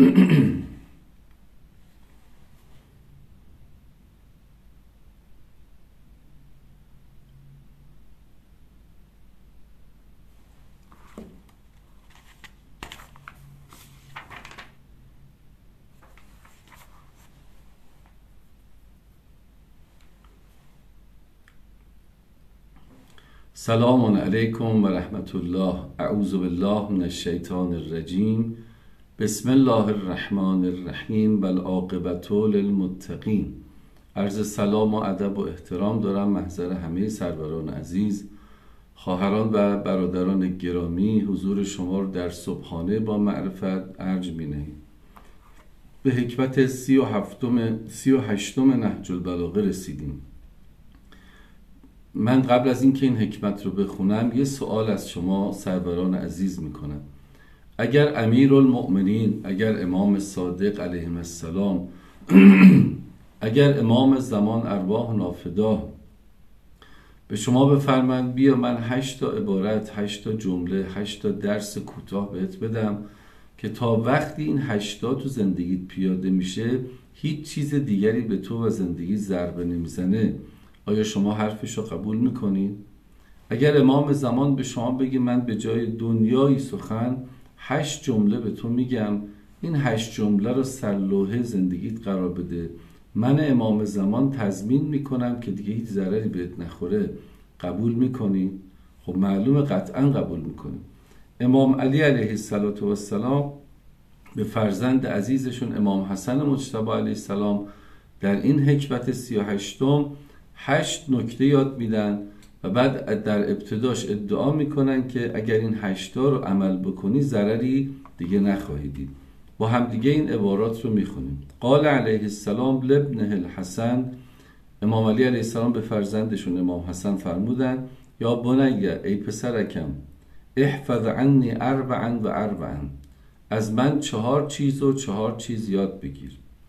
سلام علیکم و رحمت الله. اعوذ بالله من الشیطان الرجیم. بسم الله الرحمن الرحیم و العاقبة للمتقین. عرض سلام و ادب و احترام دارم محضر همه سروران عزیز، خواهران و برادران گرامی. حضور شما رو در صبحانه با معرفت ارج می‌نهیم. به حکمت 38 نهج البلاغه رسیدیم. من قبل از اینکه این حکمت رو بخونم یه سوال از شما سروران عزیز میکنم. اگر امیرالمؤمنین، اگر امام صادق علیه السلام، اگر امام زمان ارواح نافدا به شما بفرمایند بیا من 8 تا عبارت، 8 تا جمله، 8 تا درس کوتاه بهت بدم که تا وقتی این 8 تا تو زندگیت پیاده میشه هیچ چیز دیگری به تو و زندگی ضربه نمیزنه، آیا شما حرفش رو قبول میکنید؟ اگر امام زمان به شما بگه من به جای دنیای سخن 8 جمله به تو میگم، این 8 جمله رو سر لوحه زندگیت قرار بده، من امام زمان تضمین میکنم که دیگه هیچ ضرری بهت نخوره، قبول میکنی؟ خب معلومه قطعا قبول میکنی. امام علی علیه السلام به فرزند عزیزشون امام حسن مجتبی علیه السلام در این حکمت 38م 8 نکته یاد میدن و بعد در ابتداش ادعا میکنن که اگر این 8 تا رو عمل بکنی ضرری دیگه نخواهی دید. با هم دیگه این عبارات رو میخونیم. قال علیه السلام لابنه الحسن، امام علی علیه السلام به فرزندشون امام حسن فرمودن یا بنیه، ای پسرکم، احفظ عنی 44، از من 4 چیز و 4 چیز یاد بگیر.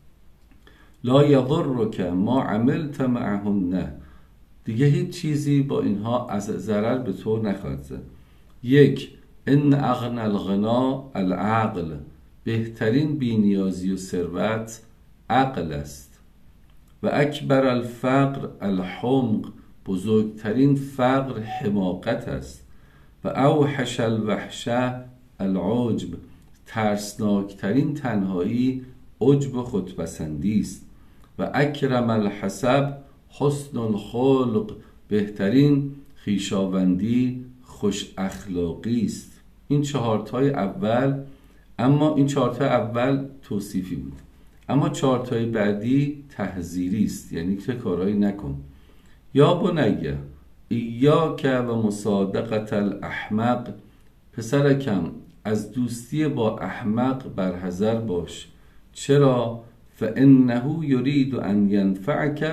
لا یضرک ما عملت معهن، دیگه هیچ چیزی با اینها از ضرر به تو نخواهد زد. 1. ان اغنى الغنا العقل، بهترین بینیازی و ثروت عقل است. و اکبر الفقر الحمق، بزرگترین فقر حماقت است. و اوحش الوحشه العجب، ترسناکترین تنهایی عجب و خودپسندی است. و اکرم الحسب حسن الخلق، بهترین خویشاوندی خوش اخلاقی است. این 4 تای اول، اما این 4 تا اول توصیفی بود، اما 4 تای بعدی تحذیری است، یعنی چه کارهایی نکن. یا بنیه ایاک و مصادقة الاحمق، پسرکم از دوستی با احمق برحذر باش. چرا؟ فانه یرید ان ینفعک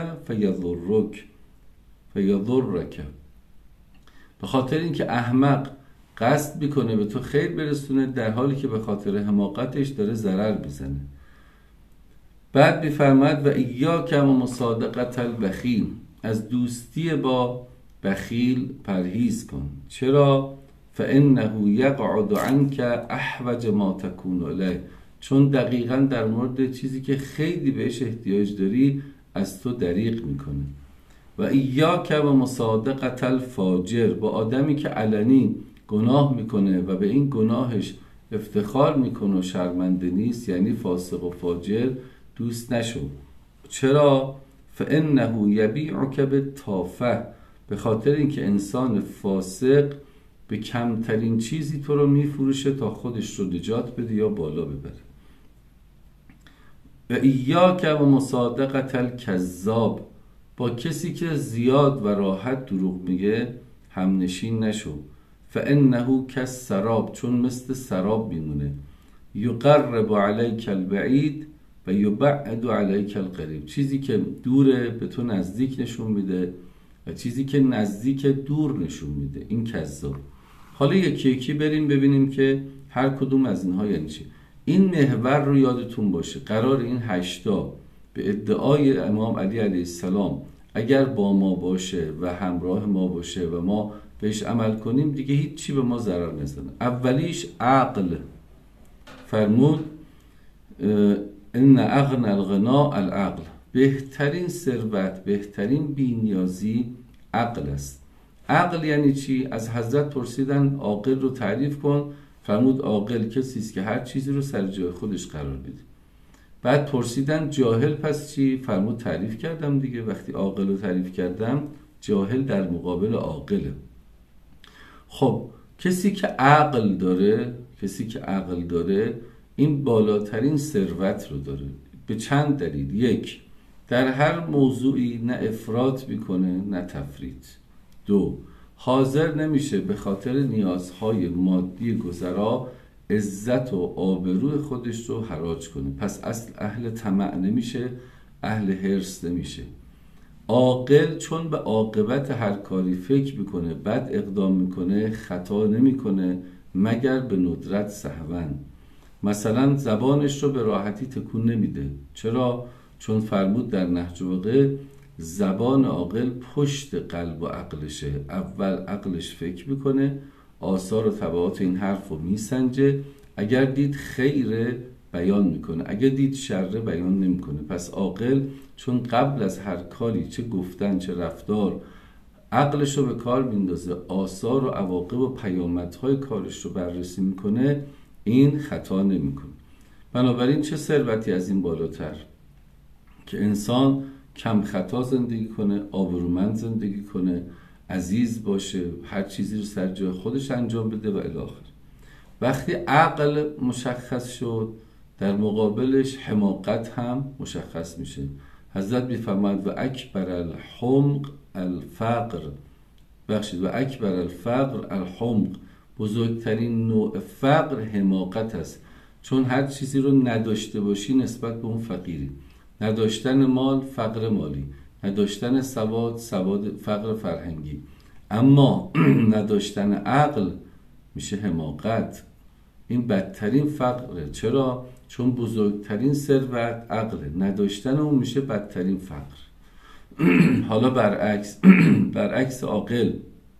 فیضرک، به خاطر اینکه احمق قصد میکنه به تو خیر برسونه در حالی که به خاطر حماقتش داره ضرر میزنه. بعد میفرماید و ایاک و مصادقة البخیل، از دوستی با بخیل پرهیز کن. چرا؟ فانه یقعد عنک احوج ما تکون الیه، چون دقیقاً در مورد چیزی که خیلی بهش احتیاج داری از تو دریغ میکنه. و ایاک و مصادقة الفاجر، با آدمی که علنی گناه میکنه و به این گناهش افتخار میکنه و شرمنده نیست، یعنی فاسق و فاجر، دوست نشو. چرا؟ فانه یبیعک بالتافه، به خاطر اینکه انسان فاسق به کمترین چیزی تو رو میفروشه تا خودش رو نجات بده یا بالا ببره. و ایاک و مصادقة الکذاب، با کسی که زیاد و راحت دروغ میگه همنشین نشو. فانه کالسراب، چون مثل سراب میمونه. یقرب علیک البعید و یبعد علیک القریب، چیزی که دوره به تو نزدیک نشون میده و چیزی که نزدیک دور نشون میده. این کذاب. حالا یکی یکی بریم ببینیم که هر کدوم از اینها یعنی چی. این محور رو یادتون باشه، قرار این 8 تا به ادعای امام علی علیه السلام اگر با ما باشه و همراه ما باشه و ما بهش عمل کنیم دیگه هیچ چی به ما ضرر نزنه. اولیش عقل، فرمود ان اغنى الغنا العقل، بهترین ثروت، بهترین بی‌نیازی عقل است. عقل یعنی چی؟ از حضرت پرسیدن عاقل رو تعریف کن، فرمود عاقل کسی است که هر چیزی رو سر جای خودش قرار بده. بعد پرسیدن جاهل پس چی؟ فرمود تعریف کردم دیگه، وقتی عاقل رو تعریف کردم جاهل در مقابل عاقله. خب کسی که عقل داره این بالاترین ثروت رو داره به چند دلیل. یک، در هر موضوعی نه افراط میکنه نه تفریط. دو، حاضر نمیشه به خاطر نیازهای مادی گذرا عزت و آبروی خودش رو حراج کنه، پس اهل طمع نمیشه، اهل حرص نمیشه. عاقل چون به عاقبت هر کاری فکر میکنه، بد اقدام میکنه، خطا نمیکنه مگر به ندرت سهوا. مثلا زبانش رو به راحتی تکون نمیده. چرا؟ چون فرمود در نهج البلاغه زبان عاقل پشت قلب و عقلشه. اول عقلش فکر میکنه، آثار و تبعات این حرف رو میسنجه، اگر دید خیره بیان میکنه، اگر دید شره بیان نمیکنه. پس عاقل چون قبل از هر کاری چه گفتن چه رفتار عقلش رو به کار میندازه، آثار و عواقب و پیامدهای کارش رو بررسی میکنه، این خطا نمیکنه. بنابراین چه ثروتی از این بالاتر که انسان کم خطا زندگی کنه، آبرومند زندگی کنه، عزیز باشه، هر چیزی رو سر جای خودش انجام بده و الی آخر. وقتی عقل مشخص شد در مقابلش حماقت هم مشخص میشه. حضرت میفرماید و اکبر الحمق الفقر، و اکبر الفقر الحمق، بزرگترین نوع فقر حماقت است، چون هر چیزی رو نداشته باشی نسبت به اون فقیری. نداشتن مال فقر مالی، نداشتن سواد فقر فرهنگی، اما نداشتن عقل میشه حماقت. این بدترین فقره. چرا؟ چون بزرگترین ثروت عقله، نداشتن اون میشه بدترین فقر. حالا برعکس عاقل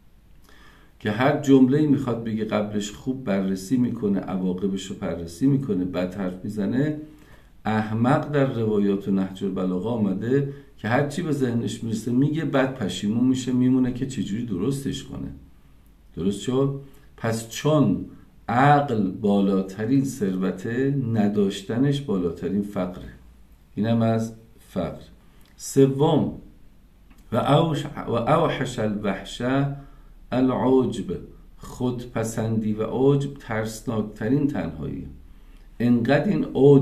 که هر جمله‌ای میخواد بگه قبلش خوب بررسی میکنه، عواقبش رو بررسی میکنه، بد حرف میزنه. احمق در روایات و نهج البلاغه آمده که هر چی به ذهنش میرسه میگه، بعد پشیمون میشه، میمونه که چجوری درستش کنه. درست شد؟ پس چون عقل بالاترین ثروته، نداشتنش بالاترین فقره. اینم از فقر. سوم، و اوحش الوحشه العجب، خودپسندی و عجب ترسناکترین تنهایی. اینقدر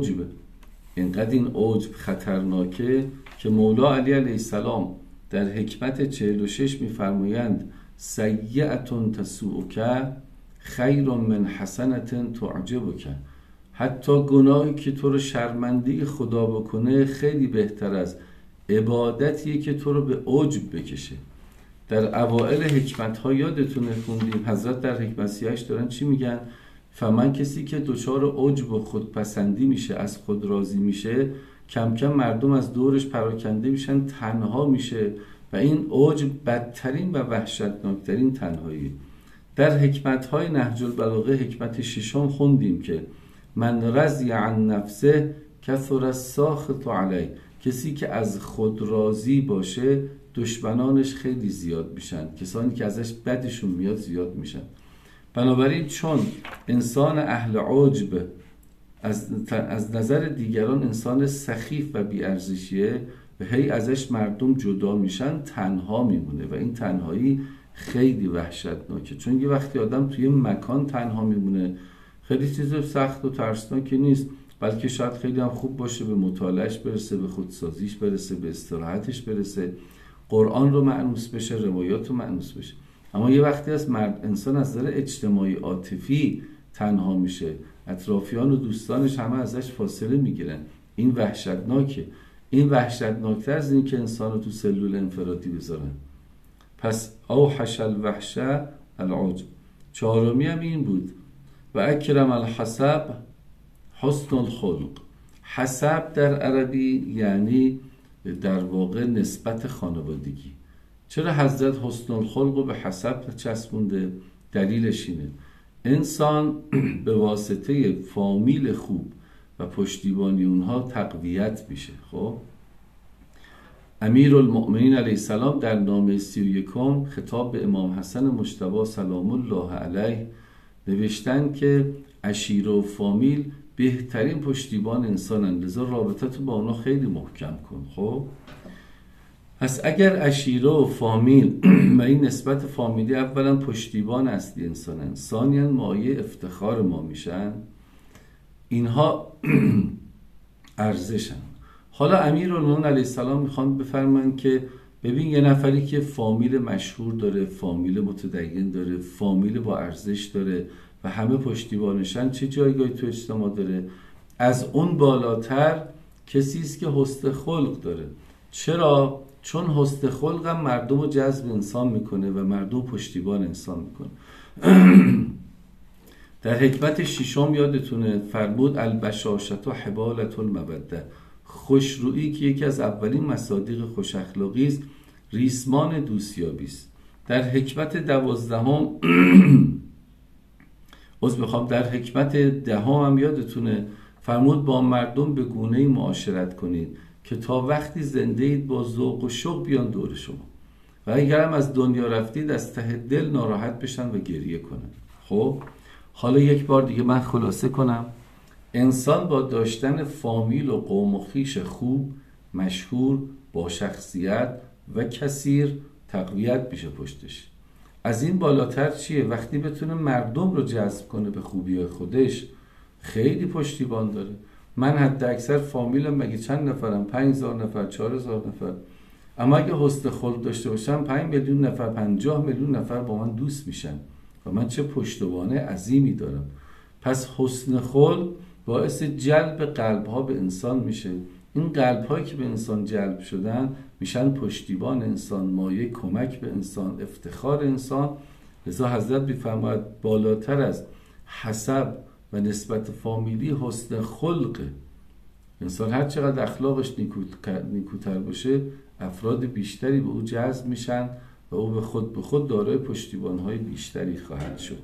این عجب خطرناکه که مولا علی علیه السلام در حکمت 46 میفرمایند سیئة تسوءک خیر من حسنة تعجبک. حتی گناهی که تو رو شرمنده خدا بکنه خیلی بهتر از عبادتیه که تو رو به عجب بکشه. در اوائل حکمت ها یادتونه خوندیم حضرت در حکمت 38 دارن چی میگن؟ فمن، کسی که دچار عجب و خودپسندی میشه، از خود راضی میشه، کم کم مردم از دورش پراکنده میشن، تنها میشه و این عجب بدترین و وحشتناکترین تنهایی. در حکمت های نهج البلاغه حکمت 6 خوندیم که من رضی عن نفسه کثر الساخط علیه، کسی که از خود راضی باشه دشمنانش خیلی زیاد میشن، کسانی که ازش بدشون میاد زیاد میشن. بنابراین چون انسان اهل عجب از نظر دیگران انسان سخیف و بی‌ارزشیه و هی ازش مردم جدا میشن، تنها میمونه و این تنهایی خیلی وحشتناکه. چون یه وقتی آدم توی مکان تنها میمونه خیلی چیز سخت و ترسناکی نیست، بلکه شاید خیلی هم خوب باشه، به مطالعهش برسه، به خودسازیش برسه، به استراحتش برسه، قرآن رو مأنوس بشه، روایات رو مأنوس بشه. اما یه وقتی از انسان از نظر اجتماعی عاطفی تنها میشه، اطرافیان و دوستانش همه ازش فاصله میگیرن، این وحشتناکه. این وحشتناکتر از این که انسان رو تو سلول انفرادی بذارن. پس اوحش الوحشه العجب. چهارمی هم این بود و اکرم الحسب حسن الخلق. حسب در عربی یعنی در واقع نسبت خانوادگی. چرا حضرت حسن الخلق رو به حسب چسبونده؟ دلیلش اینه انسان به واسطه فامیل خوب و پشتیبانی اونها تقویت میشه. خب امیرالمؤمنین علیه السلام در نامه 31 خطاب به امام حسن مجتبی سلام الله علیه نوشتن که عشیره و فامیل بهترین پشتیبان انسانن، لذا رابطتو با اونا خیلی محکم کن. خب پس اگر عشیره و فامیل و این نسبت فامیلی اولا پشتیبان اصلی انسانن، ثانیاً مایه افتخار ما میشن، اینها ارزشن. حالا امیرالمومنین علیه السلام میخوان بفرمایند که ببین یه نفری که فامیل مشهور داره، فامیل متدین داره، فامیل با ارزش داره و همه پشتیبانشن، چه جایگاهی تو اجتماع داره؟ از اون بالاتر کسی است که حسن خلق داره. چرا؟ چون حسن خلق هم مردم رو جذب انسان میکنه و مردم پشتیبان انسان میکنه. در حکمت ششم یادتونه فرمود البشاشة حبالة المودة، خوشرویی که یکی از اولین مصادیق خوش اخلاقی است ریسمان دوستیابی است. در حکمت 12 در حکمت 10 هم یادتونه فرمود با مردم به گونه‌ای معاشرت کنید که تا وقتی زنده اید با ذوق و شوق بیان دور شما و اگر هم از دنیا رفتید از ته دل ناراحت بشن و گریه کنن. خب حالا یک بار دیگه من خلاصه کنم. انسان با داشتن فامیل و قوم و خویش خوب، مشهور، با شخصیت و کثیر تقویت میشه پشتش. از این بالاتر چیه؟ وقتی بتونه مردم رو جذب کنه به خوبی خودش، خیلی پشتیبان داره. من حد اکثر فامیلم مگه چند نفرم؟ 5000 نفر، 4000 نفر. اما اگه حسن خلق داشته باشم 5 میلیون نفر، 50 میلیون نفر با من دوست میشن و من چه پشتوانه عظیمی دارم. پس حسن خلق باعث جلب قلب‌ها به انسان میشه. این قلب‌هایی که به انسان جلب شدن میشن پشتیبان انسان، مایه کمک به انسان، افتخار انسان. لذا حضرت می‌فرماید بالاتر از حسب و نسبت فامیلی حسن خلق انسان. هر چقدر اخلاقش نیکوتر باشه افراد بیشتری به او جذب میشن و او به خود دارای پشتیبان‌های بیشتری خواهد شد.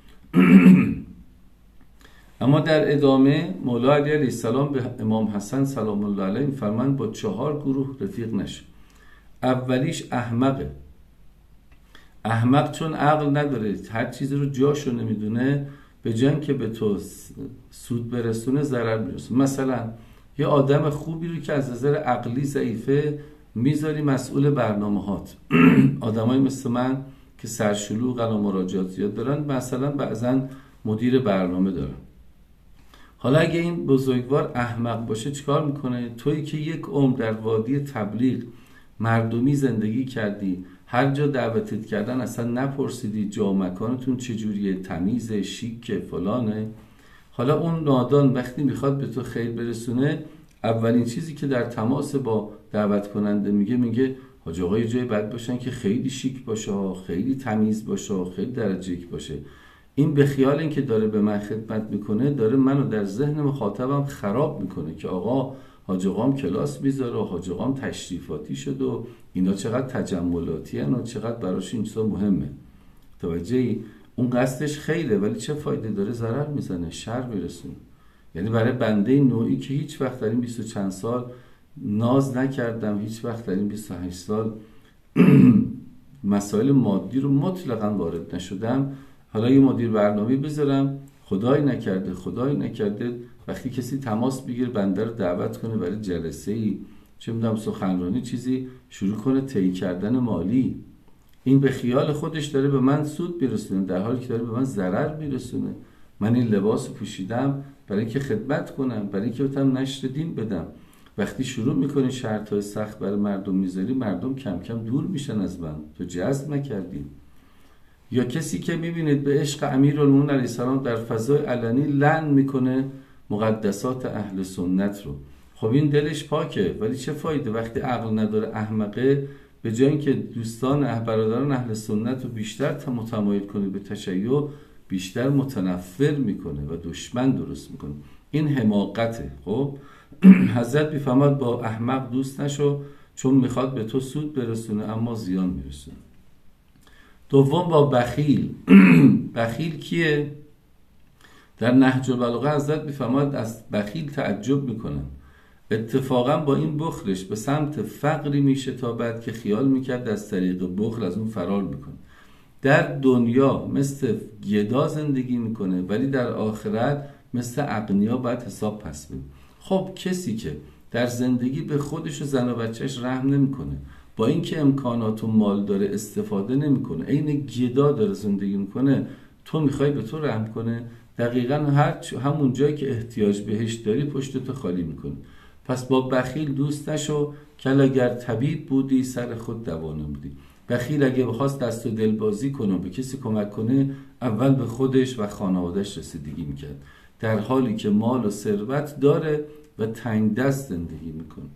اما در ادامه مولا علی علیه السلام به امام حسن سلام الله علیه فرمایند با 4 گروه رفیق نشو. اولیش احمقه. احمق چون عقل نداره، هر چیزی رو جاشو نمیدونه، به جای که به تو سود برسونه ضرر میرسونه. مثلا یه آدم خوبی رو که از نظر عقلی ضعیفه میذاری مسئول برنامه‌هات. آدمای مثل من که سرشلوغن و مراجعات زیاد دارن، مثلا بعضا مدیر برنامه دارن. حالا اگه این بزرگوار احمق باشه چیکار میکنه؟ تویی که یک عمر در وادی تبلیغ مردمی زندگی کردی، هر جا دعوتت کردن اصلا نپرسیدی جا مکانتون چجوریه، تمیزه، شیکه، فلانه. حالا اون نادان وقتی میخواد به تو خیر برسونه، اولین چیزی که در تماس با دعوت کننده میگه حاج آقا یه جای بد باشن که خیلی شیک باشه، خیلی تمیز باشه، خیلی درجه یک باشه. این به خیال این که داره به من خدمت میکنه، داره منو در ذهن مخاطبم خراب میکنه که آقا حاج آقام کلاس میذاره و حاج آقام تشریفاتی شد و اینا چقدر تجملاتی هن و چقدر براش این چیزا مهمه. توجهی؟ اون قصدش خیره ولی چه فایده داره؟ ضرر میزنه، شر میرسونه. یعنی برای بنده نوعی که هیچ وقت در این 20 و چند سال ناز نکردم، هیچ وقت در این 28 سال مسائل مادی رو مطلقاً وارد نشدم، حالا یه مدیر برنامه بذارم، خدای نکرده وقتی کسی تماس بگیر بنده رو دعوت کنه برای جلسه‌ای، چه میدونم سخنرانی، چیزی شروع کنه طی کردن مالی، این به خیال خودش داره به من سود میرسونه در حالی که داره به من ضرر میرسونه. من این لباس پوشیدم برای اینکه خدمت کنم، برای اینکه بتونم نشر دین بدم. وقتی شروع میکنی شرط‌های سخت برای مردم میذاری، مردم کم کم دور میشن از من، تو جذب نکردی. یا کسی که میبینید به عشق امیرالمومنین علیه السلام در فضای علنی لعن میکنه مقدسات اهل سنت رو. خب این دلش پاکه ولی چه فایده وقتی عقل نداره، احمقه، به جای اینکه دوستان برادران اهل سنت رو بیشتر متمایل کنه به تشیع، بیشتر متنفر میکنه و دشمن درست میکنه. این حماقته. خب حضرت میفهمد با احمق دوست نشو، چون میخواد به تو سود برسونه اما زیان میرسونه. دوم با بخیل. بخیل کیه؟ در نهج البلاغه حضرت می‌فرماید از بخیل تعجب میکنن، اتفاقا با این بخلش به سمت فقری میشتابد که خیال میکرد از طریق بخل از اون فرار میکنه. در دنیا مثل گدا زندگی میکنه، ولی در آخرت مثل اغنیا باید حساب پس بده. خب کسی که در زندگی به خودش و زن و بچهش رحم نمیکنه، با اینکه امکانات و مال داره استفاده نمیکنه، عین گدا داره زندگی میکنه، تو میخوای به تو رحم کنه؟ دقیقاً همون جایی که احتیاج بهش داری پشتتو خالی میکنه. پس با بخیل دوست نشو، که اگر طبیب بودی سر خود دوا نمودی. بخیل اگه بخواست دست و دل بازی کنه، به کسی کمک کنه، اول به خودش و خانواده‌اش رسیدگی میکرد، در حالی که مال و ثروت داره و تنگ دست زندگی میکنه.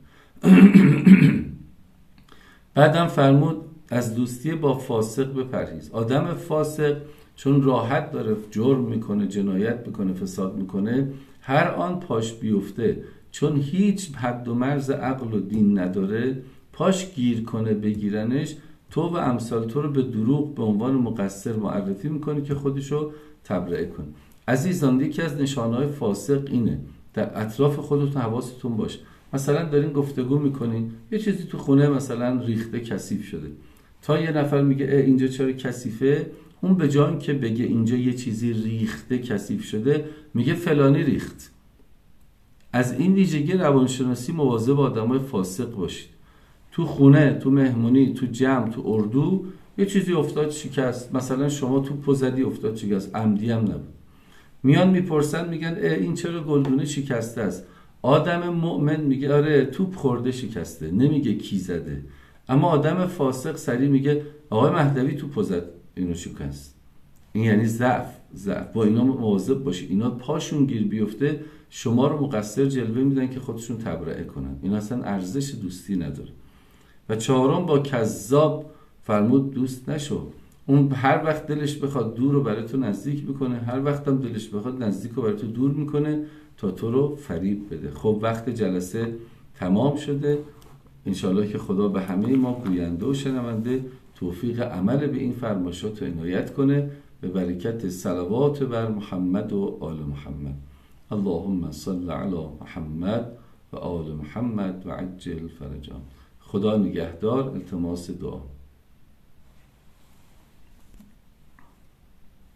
بعدم فرمود از دوستی با فاسق بپرهیز. آدم فاسق چون راحت داره جرم میکنه، جنایت میکنه، فساد میکنه، هر آن پاش بیفته، چون هیچ حد و مرز عقل و دین نداره، پاش گیر کنه بگیرنش، تو و امثال تو رو به دروغ به عنوان مقصر معرفی میکنه که خودشو تبرئه کنه. عزیزان، یکی از نشانه‌های فاسق اینه، در اطراف خودتون حواستون باشه. مثلا دارین گفتگو میکنین، یه چیزی تو خونه مثلا ریخته کثیف شده، تا یه نفر میگه اینجا چرا کثیفه، اون به جای که بگه اینجا یه چیزی ریخته کثیف شده، میگه فلانی ریخت. از این ویژگی روانشناسی مواظب آدمای فاسق باشید. تو خونه، تو مهمونی، تو جمع، تو اردو یه چیزی افتاد شکست، مثلا شما توپو زدی افتاد شکست، عمدی هم نبود، میان میپرسن میگن این چرا گلدونه شکسته است. آدم مؤمن میگه آره توپ خورده شکسته، نمیگه کی زده. اما آدم فاسق سریع میگه آقای مهدوی توپو زد اینو شکست. این یعنی ضعف. با اینا مواظب باشی، اینا پاشون گیر بیفته شما رو مقصر جلوه میدن که خودشون تبرئه کنن. این اصلا ارزش دوستی نداره. و چهارم با کذاب فرمود دوست نشو. اون هر وقت دلش بخواد دور رو برای تو نزدیک میکنه، هر وقت هم دلش بخواد نزدیک رو برای تو دور میکنه تا تو رو فریب بده. خب وقت جلسه تمام شده. انشالله که خدا به همه ما گوینده و شنونده توفیق عمل به این فرمایشات رو عنایت کنه، به برکت صلوات بر محمد و آل محمد. اللهم صل علی محمد و آل محمد و عجل فرجهم. خدا نگهدار. التماس دعا.